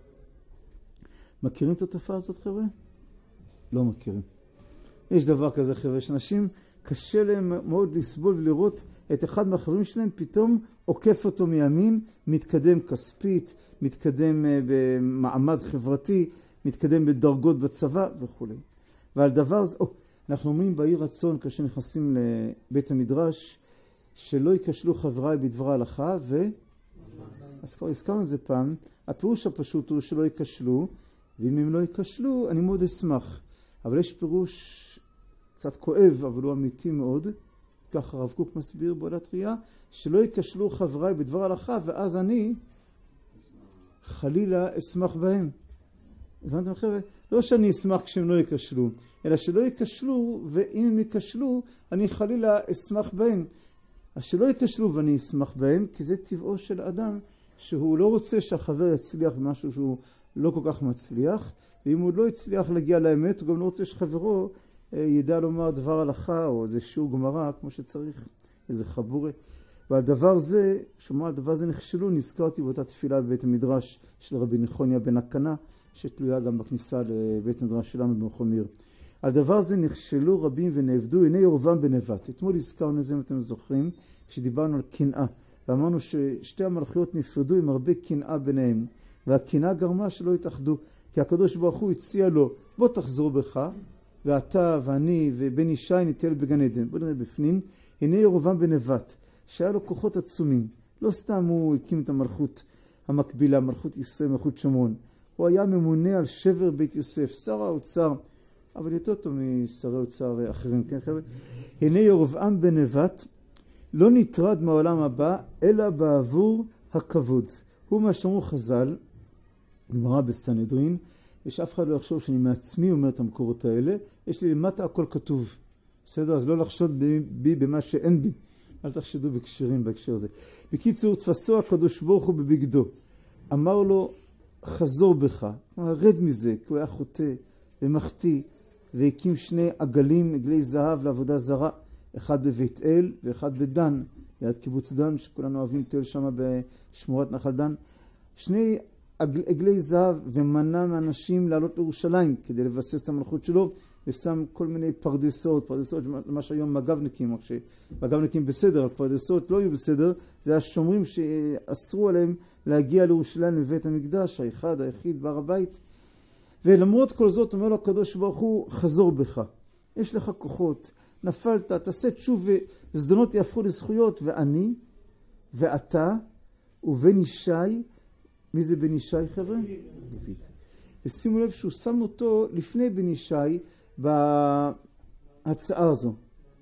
מכירים את התופעה הזאת, חבר'ה? לא מכירים. יש דבר כזה, חבר'ה, שאנשים קשה להם מאוד לסבול ולראות את אחד מהחברים שלהם פתאום עוקף אותו מימין, מתקדם כספית, מתקדם במעמד חברתי, מתקדם בדרגות בצבא וכו'. ועל דבר זה, או, אנחנו אומרים בעיר רצון כאשר נכנסים לבית המדרש, שלא יקשלו חבריי בדבר ההלכה, ו... אז כבר הזכרנו את זה פעם, הפירוש הפשוט הוא שלא יקשלו, ואם הם לא יקשלו, אני מאוד אשמח. אבל יש פירוש קצת כואב, אבל הוא אמיתי מאוד, ככה הרב קוק מסביר בעלת ראייה, שלא יקשלו חבריי בדבר ההלכה, ואז אני חלילה אשמח בהם. הבנתם חבר'ה? לא שאני אשמח כשהם לא יקשלו, אלא שלא יקשלו, ואם הם יקשלו, אני חלילה אשמח בהם. אז שלא יקשלו ואני אשמח בהם, כי זה טבעו של אדם, שהוא לא רוצה שהחבר יצליח במשהו שהוא לא כל כך מצליח, ואם הוא לא יצליח להגיע לאמת, הוא גם לא רוצה שחברו ידע לומר דבר הלכה, או איזה שיעור גמרא, כמו שצריך, איזה חבורה. והדבר זה, שומע, הדבר זה נכשלו, נזכרתי באותה תפילה בבית המדרש של רבי נחוניה בן הקנה, שתלויה גם בכניסה לבית המדרש שלנו במכון מיר. על דבר זה נכשלו רבים ונעבדו, הנה ירבעם בן נבט. אתמול הזכרנו את זה, אם אתם זוכרים, כשדיברנו על קנאה, ואמרנו ששתי המלכויות נפרדו עם הרבה קנאה ביניהם, והקנאה גרמה שלא התאחדו, כי הקדוש ברוך הוא הציע לו, בוא תחזור בך, ואתה ואני ובן ישי ניטל בגן עדן. בוא נראה בפנים, הנה ירבעם בן נבט, שהיה לו כוחות עצומים. לא סתם הוא הקים את המלכות המקבילה, מלכות ישראל, מלכות שומרון. הוא היה ממונה על שבר בית יוסף, שר האוצר, אבל יותר טוב משרי אוצר אחרים, כן חבר'ה? הנה ירבעם בן נבט לא נטרד מהעולם הבא, אלא בעבור הכבוד. הוא מה שאמרו חז"ל, גמרא בסנהדרין, ושאף אחד לא יחשוב שאני מעצמי אומר את המקורות האלה, יש לי למטה הכל כתוב. בסדר? אז לא לחשוד בי, בי במה שאין בי. אל תחשדו בקשרים בהקשר הזה. בקיצור, תפסו הקדוש ברוך הוא בבגדו. אמר לו, חזור בך. אמר, רד מזה, כי הוא היה חוטא ומחטיא, והקים שני עגלים, עגלי זהב לעבודה זרה, אחד בבית אל ואחד בדן. ליד קיבוץ דן, שכולנו אוהבים לטייל שם בשמורת נחל דן. שני עגלי זהב, ומנע מאנשים לעלות לירושלים כדי לבסס את המלכות שלו, ושם כל מיני פרדסות, פרדסות מה שהיום מג"בניקים, רק שמג"בניקים בסדר, הפרדסות לא היו בסדר, זה השומרים שאסרו עליהם להגיע לירושלים לבית המקדש, האחד, היחיד, בהר הבית. ולמרות כל זאת אומר לו הקדוש ברוך הוא, חזור בך, יש לך כוחות, נפלת, תעשה תשוב וזדונות יהפכו לזכויות, ואני ואתה ובן ישי, מי זה בן ישי חבר'ה? דוד. ושימו לב שהוא שם אותו לפני בן ישי בהצעה הזו.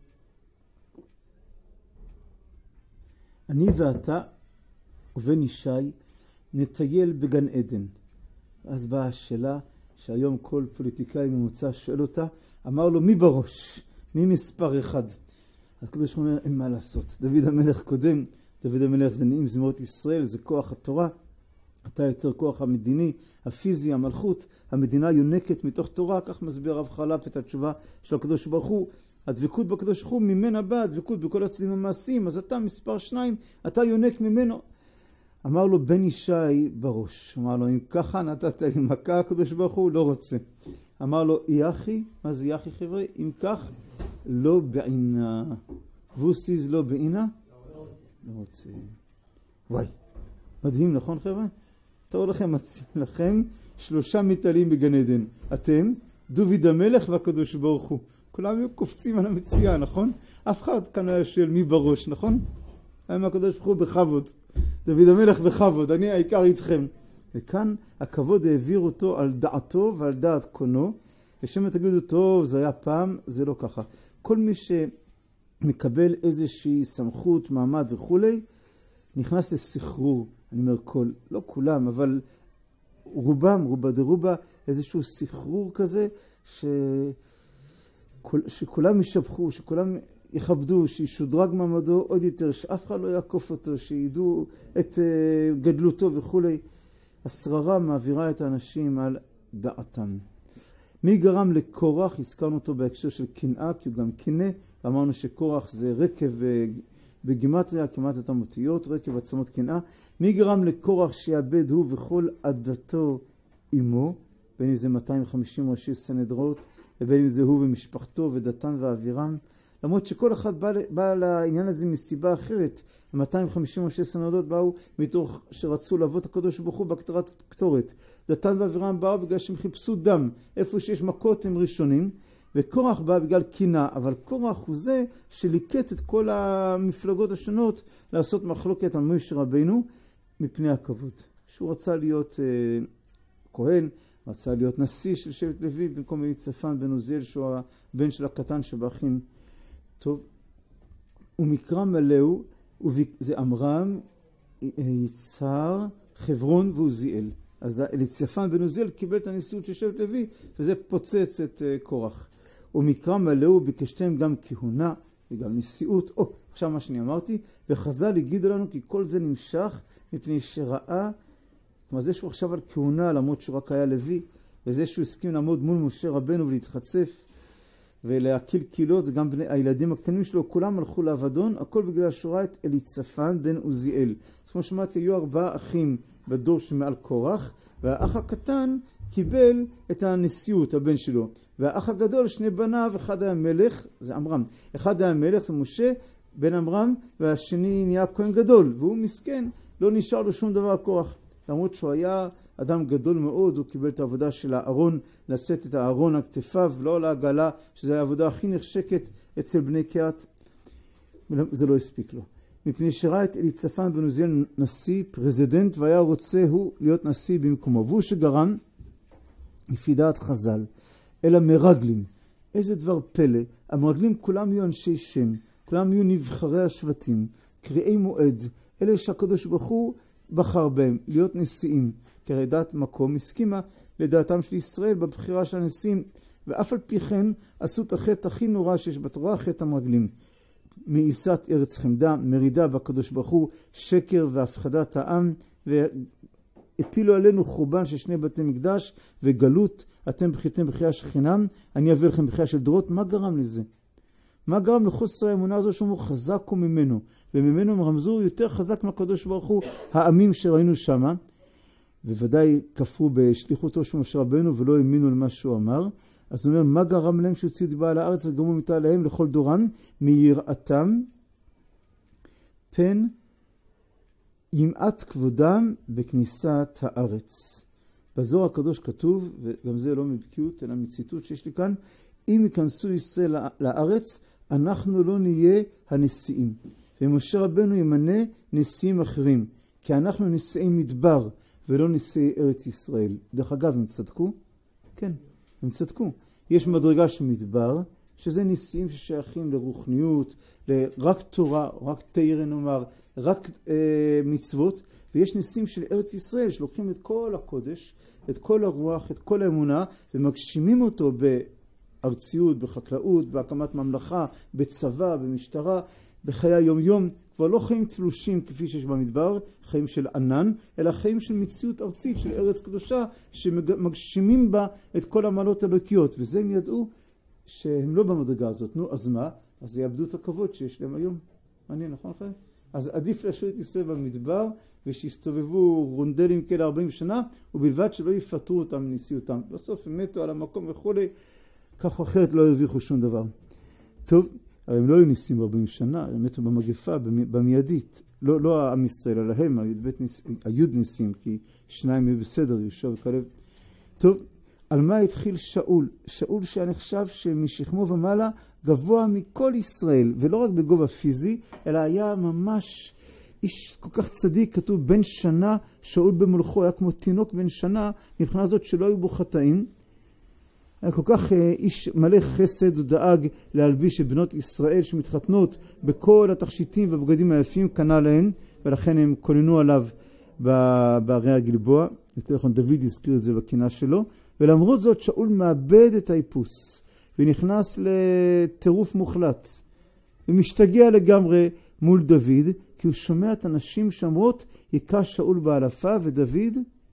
אני ואתה ובן ישי נטייל בגן עדן. אז באה השאלה שהיום כל פוליטיקאי ממוצע שואל אותה, אמר לו מי בראש? מי מספר אחד? הקדוש אומר אין מה לעשות. דוד המלך קודם, דוד המלך זה נעים זמירות ישראל, זה כוח התורה. אתה יותר כוח המדיני, הפיזי, המלכות, המדינה יונקת מתוך תורה, כך מסביר רב חלפ את התשובה של הקדוש ברוך הוא. הדבקות בקדוש ברוך הוא ממנה באה, הדבקות בכל הצדדים המעשיים, אז אתה מספר שניים, אתה יונק ממנו. אמר לו בן ישי בראש, אמר לו אם ככה נתת לי מכה הקדוש ברוך הוא, לא רוצה. אמר לו יחי, מה זה יחי חבר'ה? אם כך, לא בעינה. ווסיז לא בעינה? לא רוצה. וואי, מדהים נכון חבר'ה? תראו לכם, מציעים לכם שלושה מטיילים בגן עדן. אתם, דוד המלך והקדוש ברוך הוא. כולם היו קופצים על המציאה, נכון? אף אחד כאן היה שואל מי בראש, נכון? היה מהקדוש ברוך הוא בכבוד. דוד המלך בכבוד, אני העיקר איתכם. וכאן הכבוד העביר אותו על דעתו ועל דעת קונו. ושם תגידו, טוב, זה היה פעם, זה לא ככה. כל מי שמקבל איזושהי סמכות, מעמד וכו', נכנס לסחרור. אני אומר כל, לא כולם, אבל רובם, רובה דרובה, איזשהו סחרור כזה, ש... שכולם ישבחו, שכולם יכבדו, שישודרג מעמדו עוד יותר, שאף אחד לא יעקוף אותו, שידעו את גדלותו וכו'. השררה מעבירה את האנשים על דעתם. מי גרם לקורח? הזכרנו אותו בהקשר של קנאה, כי הוא גם קנא. אמרנו שקורח זה רקב בגימטריה, כמעט את המותיות, רקב עצמות קנאה. מי גרם לקורח שיאבד הוא וכל עדתו עמו, בין אם זה מאתיים וחמישים ראשי סנהדריות, ובין אם זה הוא ומשפחתו ודתן ואבירם. למרות שכל אחד בא, בא לעניין הזה מסיבה אחרת. מאתיים וחמישים ראשי סנהדריות באו מתוך שרצו לעבוד הקדוש ברוך הוא בהקטרת קטורת. דתן ואבירם באו בגלל שהם חיפשו דם. איפה שיש מכות הם ראשונים. וקורח בא בגלל קנאה, אבל קורח הוא זה שליקט את כל המפלגות השונות לעשות מחלוקת על משה רבינו מפני הכבוד. שהוא רצה להיות אה, כהן, רצה להיות נשיא של שבט לוי במקום אליצפן בן עוזיאל שהוא הבן של הקטן שבאחים. טוב, ומקרא מלאו, זה עמרם, יצהר, חברון ועוזיאל. אז אליצפן בן עוזיאל קיבל את הנשיאות של שבט לוי, וזה פוצץ את uh, קורח. ומקרא מלאו ביקשתם גם כהונה וגם נשיאות. או, עכשיו מה שאני אמרתי, וחז"ל הגידו לנו כי כל זה נמשך מפני שראה, כלומר זה שהוא עכשיו על כהונה למרות שהוא רק היה לוי, וזה שהוא הסכים לעמוד מול משה רבנו ולהתחצף ולהקיל קילות, גם בני, הילדים הקטנים שלו, כולם הלכו לאבדון, הכל בגלל שהוא ראה את אליצפן בן עוזיאל. אז כמו שמעתי, היו ארבעה אחים בדור שמעל קורח, והאח הקטן קיבל את הנשיאות, הבן שלו. והאח הגדול, שני בניו, אחד היה מלך, זה עמרם. אחד היה מלך, זה משה, בן עמרם, והשני נהיה כהן גדול, והוא מסכן, לא נשאר לו שום דבר קורח. למרות שהוא היה אדם גדול מאוד, הוא קיבל את העבודה של הארון, לשאת את הארון על כתפיו, לא לעגלה, שזו העבודה הכי נחשקת אצל בני קהת. זה לא הספיק לו. מפני שראה את אליצפן בן עוזיאל נשיא, פרזידנט, והיה רוצה הוא להיות נשיא במקומו. והוא שגרם, לפי דעת חז"ל, אל המרגלים. איזה דבר פלא. המרגלים כולם יהיו אנשי שם, כולם יהיו נבחרי השבטים, קריאי מועד, אלה שהקדוש ברוך הוא בחר בהם, להיות נשיאים. כי הרי דעת מקום הסכימה לדעתם של ישראל בבחירה של הנשיאים, ואף על פי כן עשו את החטא הכי נורא שיש בתורה, חטא המרגלים. מאיסת ארץ חמדה, מרידה בקדוש ברוך הוא, שקר והפחדת העם, והפילו עלינו חורבן של שני בתי מקדש וגלות. אתם בכיתם בחייה של חינם, אני אביא לכם בחייה של דורות. מה גרם לזה? מה גרם לחוסר האמונה הזו שהוא חזק הוא ממנו, וממנו הם רמזו יותר חזק מהקדוש ברוך הוא העמים שראינו שמה, בוודאי כפרו בשליחותו של משה רבנו ולא האמינו למה שהוא אמר. אז הוא אומר, מה גרם להם שהוציאו דיבה על הארץ וגרמו מיתה עליהם לכל דורן? מיראתם פן ימעט כבודם בכניסת הארץ. בזוהר הקדוש כתוב, וגם זה לא מבקיאות אלא מציטוט שיש לי כאן, אם ייכנסו ישראל לארץ, אנחנו לא נהיה הנשיאים. ומשה רבנו ימנה נשיאים אחרים, כי אנחנו נשיאי מדבר ולא נשיאי ארץ ישראל. דרך אגב, הם צדקו? כן, הם צדקו. יש מדרגה של מדבר, שזה נשיאים ששייכים לרוחניות, רק תורה, רק תורה נאמר, רק אה, מצוות, ויש נשיאים של ארץ ישראל שלוקחים את כל הקודש, את כל הרוח, את כל האמונה, ומגשימים אותו בארציות, בחקלאות, בהקמת ממלכה, בצבא, במשטרה, בחיי היום-יום. כבר לא חיים תלושים כפי שיש במדבר, חיים של ענן, אלא חיים של מציאות ארצית, של ארץ קדושה, שמגשימים בה את כל המעלות אלוקיות. וזה הם ידעו שהם לא במדרגה הזאת. נו, אז מה? אז יאבדו את הכבוד שיש להם היום. מעניין, נכון אחרי? אז עדיף להשאיר את ישראל במדבר, ושיסתובבו רונדלים כאלה ארבעים שנה, ובלבד שלא יפטרו אותם מנשיאותם. בסוף הם מתו על המקום וכו', כך או אחרת לא הרוויחו שום דבר. טוב, הרי הם לא היו ניסים ארבעים שנה, הם מתו במגפה, במיידית. לא, לא עם ישראל, אלא הם, היוד ניסים, כי שניים היו בסדר, יהושע וכלב. טוב, על מה התחיל שאול? שאול שהיה נחשב שמשכמו ומעלה גבוה מכל ישראל, ולא רק בגובה פיזי, אלא היה ממש איש כל כך צדיק, כתוב בן שנה, שאול במולכו, היה כמו תינוק בן שנה, מבחינה זאת שלא היו בו חטאים. היה כל כך איש מלא חסד, הוא דאג להלביש את בנות ישראל שמתחתנות בכל התכשיטים והבגדים היפים, קנה להן, ולכן הם כוננו עליו בערי הגלבוע. יותר נכון, דוד הזכיר את זה בקינה שלו, ולמרות זאת שאול מאבד את האיפוס, ונכנס לטירוף מוחלט, ומשתגע לגמרי מול דוד, כי הוא שומע את הנשים שאומרות, היכה שאול באלפה, ודוד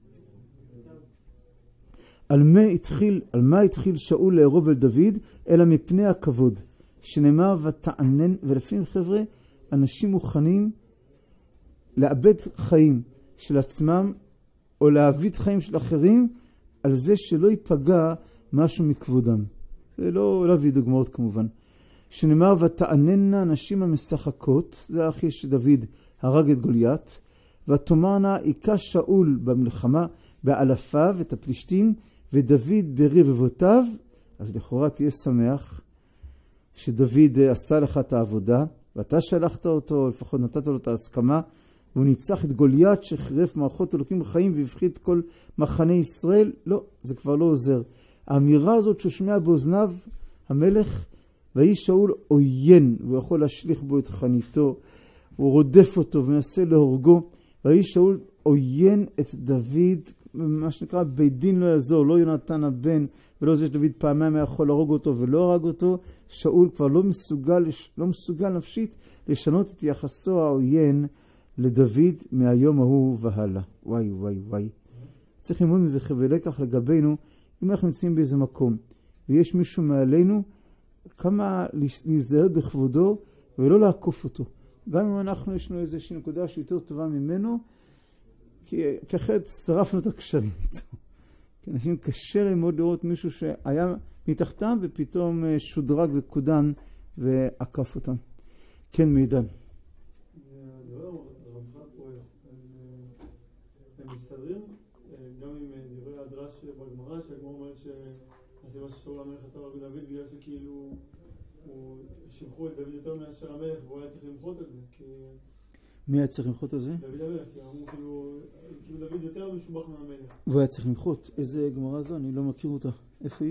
על מה התחיל, על מה התחיל שאול לערוב אל דוד, אלא מפני הכבוד, שנאמר ותענן. ולפעמים חבר'ה, אנשים מוכנים לאבד חיים של עצמם, או להביט חיים של אחרים, על זה שלא ייפגע משהו מכבודם. זה לא להביא דוגמאות כמובן. שנאמר ותעננה נשים המשחקות, זה האחי שדוד הרג את גוליית, ותאמרנה היכה שאול במלחמה באלפיו את הפלישתים, ודוד ברבבותיו. אז לכאורה תהיה שמח שדוד עשה לך את העבודה, ואתה שלחת אותו, לפחות נתת לו את ההסכמה, והוא ניצח את גוליית שחרף מערכות אלוקים בחיים והפחיד כל מחנה ישראל. לא, זה כבר לא עוזר. האמירה הזאת ששומע באוזניו המלך, והיא שאול עוין, והוא יכול להשליך בו את חניתו, הוא רודף אותו ונסה להורגו, והיא שאול עוין את דוד, מה שנקרא בית דין לא יעזור, לא יונתן הבן, ולא זה שדוד פעמיים היה יכול להרוג אותו ולא הרג אותו. שאול כבר לא מסוגל, לא מסוגל נפשית לשנות את יחסו העוין לדוד מהיום ההוא והלאה. וואי וואי וואי. צריך ללמוד מזה חבל לקח לגבינו, אם אנחנו נמצאים באיזה מקום, ויש מישהו מעלינו, כמה להיזהר בכבודו ולא לעקוף אותו. גם אם אנחנו ישנו איזושהי נקודה שיותר טובה ממנו, כי, כי אחרת שרפנו את הקשרים איתו. כי אנשים קשה להם מאוד לראות מישהו שהיה מתחתם ופתאום שודרג וקודם ועקף אותם. כן, מידן. הם מסתדרים גם עם דברי הדרש בגמרא, שהגמרא אומרת שהסיבה ששאול המלך עצר רבי דוד בגלל שכאילו הוא שיבחו את דוד יותר מאשר המלך, והוא היה צריך למחות את זה. כי... מי היה צריך למחות את זה? דוד המלך, כי אמרו כאילו, כאילו דוד יותר משובח מהמלך. והוא היה צריך למחות. איזה גמרא זו? אני לא מכיר אותה. איפה היא?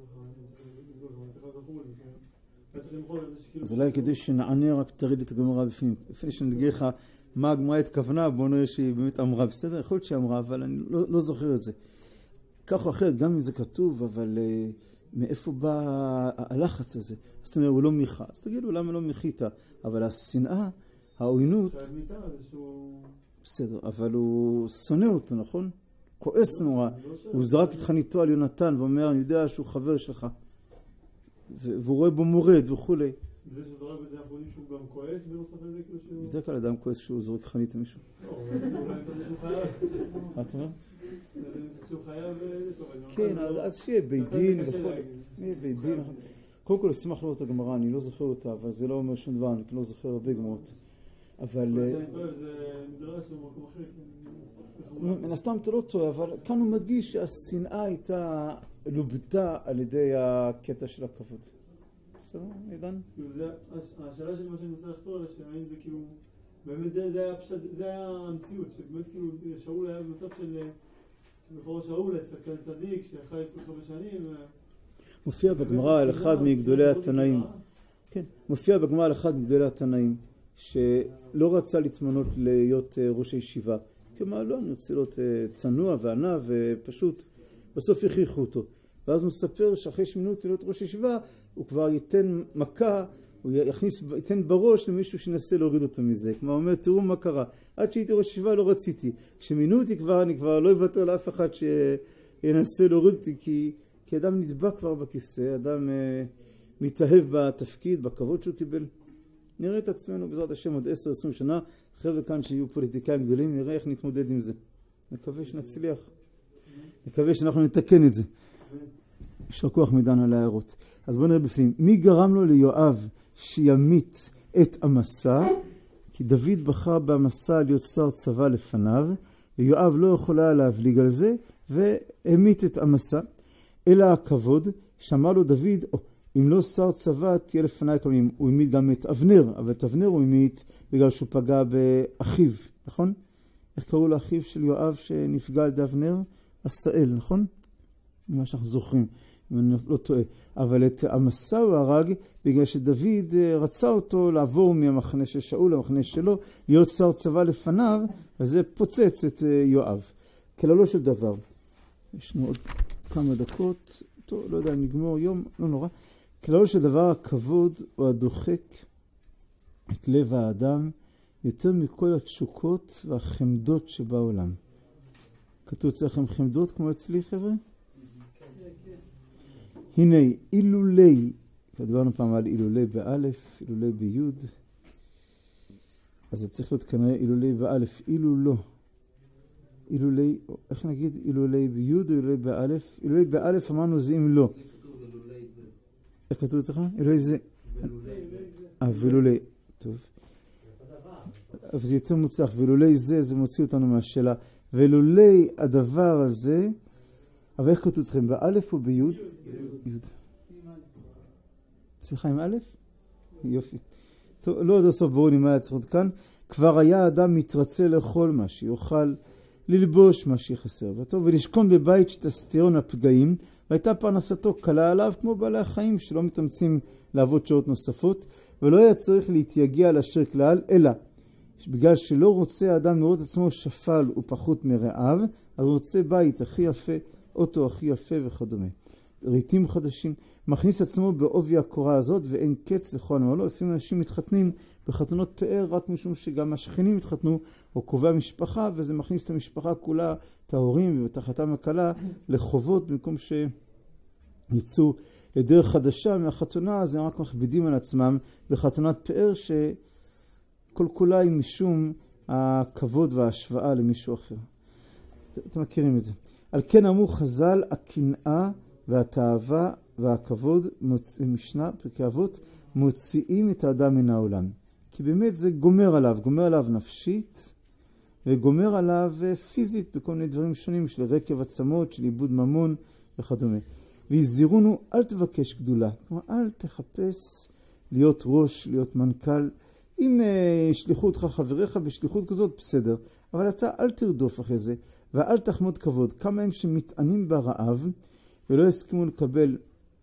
אז אולי כדי שנענה רק תריד את הגמרא בפנים. לפני שנגיד לך מה הגמרא התכוונה, בוא נראה שהיא באמת אמרה. בסדר, יכול להיות שהיא אמרה, אבל אני לא, לא זוכר את זה. כך או אחרת, גם אם זה כתוב, אבל uh, מאיפה בא הלחץ הזה? אז אתה אומר, הוא לא מיכה. אז תגידו, למה לא מיכית? אבל השנאה, העוינות... בסדר, אבל הוא שונא אותו, נכון? כועס נורא. הוא זרק את חניתו על יונתן ואומר, אני יודע שהוא חבר שלך. והוא רואה בו מורד וכו'. בזה שזורק את זה אנחנו יודעים שהוא גם כועס בנוסף לזה כאילו שהוא... בדרך כלל אדם כועס שהוא זורק חנית למישהו. לא, אולי זה שהוא חייב. מה אתה אומר? זה שהוא חייב... כן, אז שיהיה בית דין וכל... יהיה בית דין. קודם כל אשמח לראות את הגמרא, אני לא זוכר אותה, אבל זה לא אומר שום דבר, אני לא זוכר הרבה גמרות. אבל... זה נדרש במקום אחר. מן הסתם אתה לא טועה, אבל כאן הוא מדגיש שהשנאה הייתה לובטה על ידי הקטע של הכבוד. בסדר, עידן? השאלה של מה שאני מנסה לחתור עליה, שהאם זה כאילו, באמת זה היה המציאות, שבאמת כאילו שאול היה במצב של, לכאורה שאול היה צדיק, שחי כל כך הרבה שנים. מופיע בגמרא על אחד מגדולי התנאים. כן, מופיע בגמרא על אחד מגדולי התנאים, שלא רצה להתמנות להיות ראש הישיבה. כמה לא, אני רוצה להיות צנוע וענה ופשוט, בסוף הכריחו אותו. ואז הוא מספר שאחרי שמינות להיות ראש הישיבה, הוא כבר ייתן מכה, הוא יכניס, ייתן בראש למישהו שינסה להוריד אותו מזה. כמו הוא אומר, תראו מה קרה. עד שהייתי ראש הישיבה לא רציתי. כשמינו אותי כבר, אני כבר לא אוותר לאף אחד שינסה להוריד אותי, כי, כי אדם נדבק כבר בכיסא, אדם אה, מתאהב בתפקיד, בכבוד שהוא קיבל. נראה את עצמנו בעזרת השם עוד עשר עשרים שנה, חבר'ה כאן שיהיו פוליטיקאים גדולים, נראה איך נתמודד עם זה. נקווה שנצליח. נקווה שאנחנו נתקן את זה. יש כוח מידן על ההערות. אז בואו נראה בפנים. מי גרם לו ליואב שימית את המסע? כי דוד בחר במסע להיות שר צבא לפניו, ויואב לא יכולה להבליג על זה, והמית את המסע. אלא הכבוד, שמע לו דוד, או, אם לא שר צבא תהיה לפניי כלומר, הוא המית גם את אבנר, אבל את אבנר הוא המית בגלל שהוא פגע באחיו, נכון? איך קראו לאחיו של יואב שנפגע על ידי אבנר? עשאל, נכון? ממה שאנחנו זוכרים, אם אני לא טועה. אבל את המסע הוא הרג בגלל שדוד רצה אותו לעבור מהמחנה של שאול למחנה שלו, להיות שר צבא לפניו, וזה פוצץ את יואב. כללו של דבר. יש לנו עוד כמה דקות, טוב, לא יודע אם נגמור יום, לא נורא. כללו של דבר, הכבוד הוא הדוחק את לב האדם יותר מכל התשוקות והחמדות שבעולם. כתוב אצלכם חמדות כמו אצלי, חבר'ה? הנה, אילולי, דיברנו פעם על אילולי באלף, אילולי ביוד, אז זה צריך להיות כנראה אילולי באלף, אילולו. אילולי, איך נגיד אילולי ביוד או אילולי באלף? אילולי באלף אמרנו זה אם לא. איך כתוב אצלך? אילולי זה. אה, ואילולי. טוב. אבל זה יותר מוצלח, ואילולי זה, זה מוציא אותנו מהשאלה. ואילולי הדבר הזה, אבל איך כתוב אצלכם? באלף או ביוד? ביוד. צריכה עם אלף? יופי. טוב, לא עוד הסוף ברור לי מה היה צריך כאן. כבר היה אדם מתרצה לאכול מה שיוכל, ללבוש מה שיחסר. וטוב, ולשכון בבית שתסתירון הפגעים, והייתה פרנסתו קלה עליו כמו בעלי החיים שלא מתאמצים לעבוד שעות נוספות, ולא היה צריך להתייגע לשיר כלל, אלא בגלל שלא רוצה האדם לראות עצמו שפל ופחות מרעב, אז הוא רוצה בית הכי יפה, אוטו הכי יפה וכדומה. ריתים חדשים, מכניס עצמו בעובי הקורה הזאת ואין קץ לכל הנאמר. לפעמים אנשים מתחתנים בחתונות פאר רק משום שגם השכנים מתחתנו או קובע משפחה, וזה מכניס את המשפחה כולה, את ההורים ותחתם הקלה, לחובות במקום שיצאו לדרך חדשה מהחתונה, אז הם רק מכבידים על עצמם בחתונת פאר שכל כולה היא משום הכבוד וההשוואה למישהו אחר. אתם מכירים את זה. על כן אמרו חז"ל, הקנאה והתאווה והכבוד, משנה, פרקי אבות, מוציאים את האדם מן העולם. כי באמת זה גומר עליו, גומר עליו נפשית, וגומר עליו פיזית בכל מיני דברים שונים, של רקב עצמות, של עיבוד ממון וכדומה. והזהירונו, אל תבקש גדולה. כלומר, אל תחפש להיות ראש, להיות מנכ"ל. אם ישליחו אותך חבריך בשליחות כזאת, בסדר. אבל אתה אל תרדוף אחרי זה, ואל תחמוד כבוד. כמה הם שמתענים ברעב, ולא יסכימו לקבל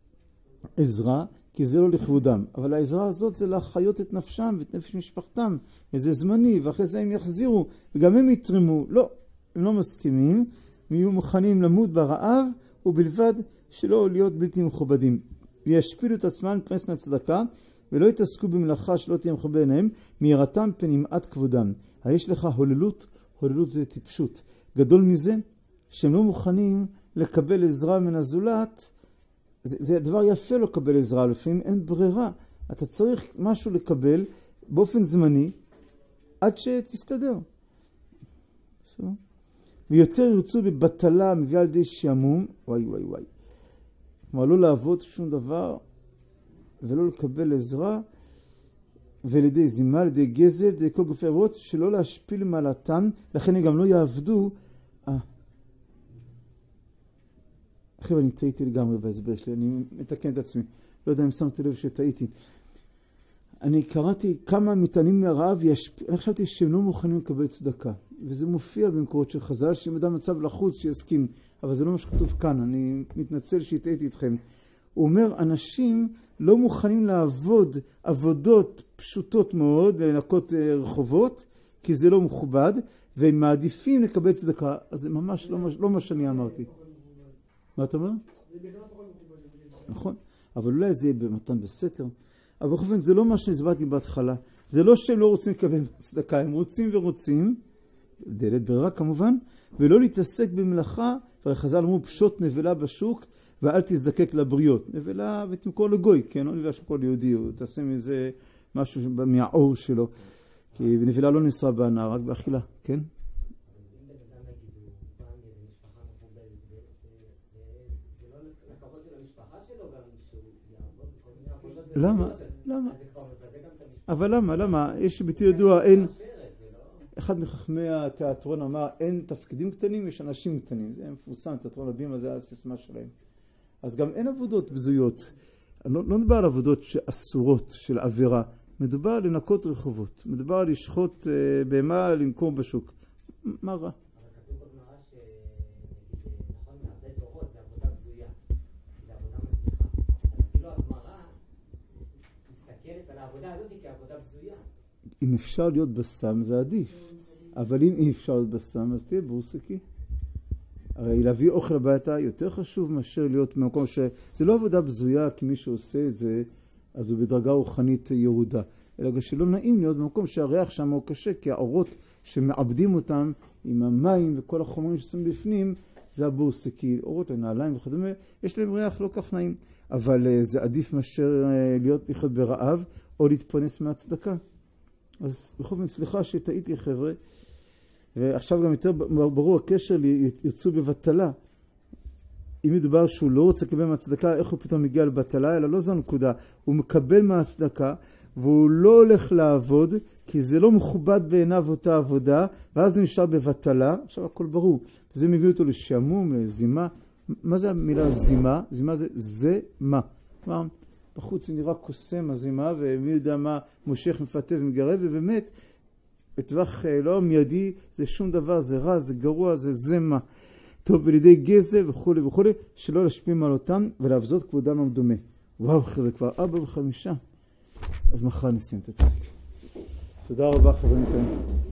עזרה, כי זה לא לכבודם. אבל העזרה הזאת זה להחיות את נפשם ואת נפש משפחתם, וזה זמני, ואחרי זה הם יחזירו, וגם הם יתרמו. לא, הם לא מסכימים, הם יהיו מוכנים למות ברעב, ובלבד שלא להיות בלתי מכובדים. וישפילו את עצמם פרס לצדקה, ולא יתעסקו במלאכה שלא תהיה מכובד עיניהם, מיראתם פנמעט כבודם. היש לך הוללות, הוללות זה טיפשות. גדול מזה, שהם לא מוכנים לקבל עזרה מן הזולת, זה, זה דבר יפה לא לקבל עזרה, לפעמים אין ברירה. אתה צריך משהו לקבל באופן זמני, עד שתסתדר. בסדר? ויותר ירצו בבטלה מביאה על ידי שעמום, וואי וואי וואי. כלומר, לא לעבוד שום דבר, ולא לקבל עזרה, ועל ידי זימה, על ידי גזל, על ידי כל גופי עברות, שלא להשפיל מעלתן, לכן הם גם לא יעבדו. אה. אחרי אני טעיתי לגמרי בהסבר שלי, אני מתקן את עצמי. לא יודע אם שמתי לב שטעיתי. אני קראתי כמה מטענים מהרעב ישפיל, אני חשבתי שהם לא מוכנים לקבל צדקה. וזה מופיע במקורות של חז"ל, שאם אדם מצב לחוץ שיסכים, אבל זה לא מה שכתוב כאן, אני מתנצל שהטעיתי אתכם. הוא אומר, אנשים לא מוכנים לעבוד עבודות פשוטות מאוד, לנקות רחובות, כי זה לא מכובד, והם מעדיפים לקבל צדקה. אז זה ממש לא, לא מה שאני אמרתי. מה אתה אומר? נכון, אבל אולי זה יהיה במתן בסתר. אבל בכל אופן, זה לא מה שהסברתי בהתחלה. זה לא שהם לא רוצים לקבל צדקה, הם רוצים ורוצים, דלת ברירה כמובן, ולא להתעסק במלאכה, וחז"ל אמרו פשוט נבלה בשוק, ואל תזדקק לבריות. נבלה ותמכור לגוי, כן? לא נבלה שכל יהודי, הוא תעשה מזה משהו מהאור שלו. כי נבלה לא נשרה בהנאה, רק באכילה, כן? למה? למה? אבל למה? למה? יש ביטוי ידוע, אין... אחד מחכמי התיאטרון אמר, אין תפקידים קטנים, יש אנשים קטנים. זה מפורסם, תיאטרון הבימה, זה הסיסמה שלהם. אז גם אין עבודות בזויות. לא, לא מדובר על עבודות אסורות של עבירה. מדובר על לנקות רחובות. מדובר על לשחוט אה, בהמה למכור בשוק. מה רע? אבל כתוב בגמרא שנכון מעבד דורות, זה עבודה בזויה. זה עבודה מסליחה. אז אפילו הגמרא מסתכלת על העבודה הזאת כעבודה בזויה. אם אפשר להיות בסם זה עדיף. אבל אם אי אפשר להיות בסם, אז תהיה בורסקי. הרי להביא אוכל הביתה יותר חשוב מאשר להיות במקום ש... זה לא עבודה בזויה, כי מי שעושה את זה, אז הוא בדרגה רוחנית ירודה. אלא שלא נעים להיות במקום שהריח שם הוא קשה, כי האורות שמעבדים אותם עם המים וכל החומרים ששמים בפנים, זה הבורסקי, אורות לנעליים וכדומה, יש להם ריח לא כך נעים. אבל זה עדיף מאשר להיות לחיות ברעב, או להתפרנס מהצדקה. אז בכל זאת, סליחה שטעיתי חבר'ה, ועכשיו גם יותר ברור הקשר ירצו בבטלה. אם מדובר שהוא לא רוצה לקבל מהצדקה, איך הוא פתאום מגיע לבטלה? אלא לא זו נקודה. הוא מקבל מהצדקה, והוא לא הולך לעבוד, כי זה לא מכובד בעיניו אותה עבודה, ואז הוא נשאר בבטלה. עכשיו הכל ברור. זה מביא אותו לשעמום, לזימה. מה זה המילה זימה? זימה זה זה מה. מה? בחוץ זה נראה קוסם הזימה, ומי יודע מה מושך, מפתה ומגרב, ובאמת, בטווח לא מיידי, זה שום דבר, זה רע, זה גרוע, זה זה מה. טוב, ולידי גזל וכו' וכו', שלא להשפיע על אותם, ולהבזות כבודם המדומה. וואו, חבר'ה, כבר ארבע וחמישה. אז מחר נסיים את הפרק. תודה רבה, חברים.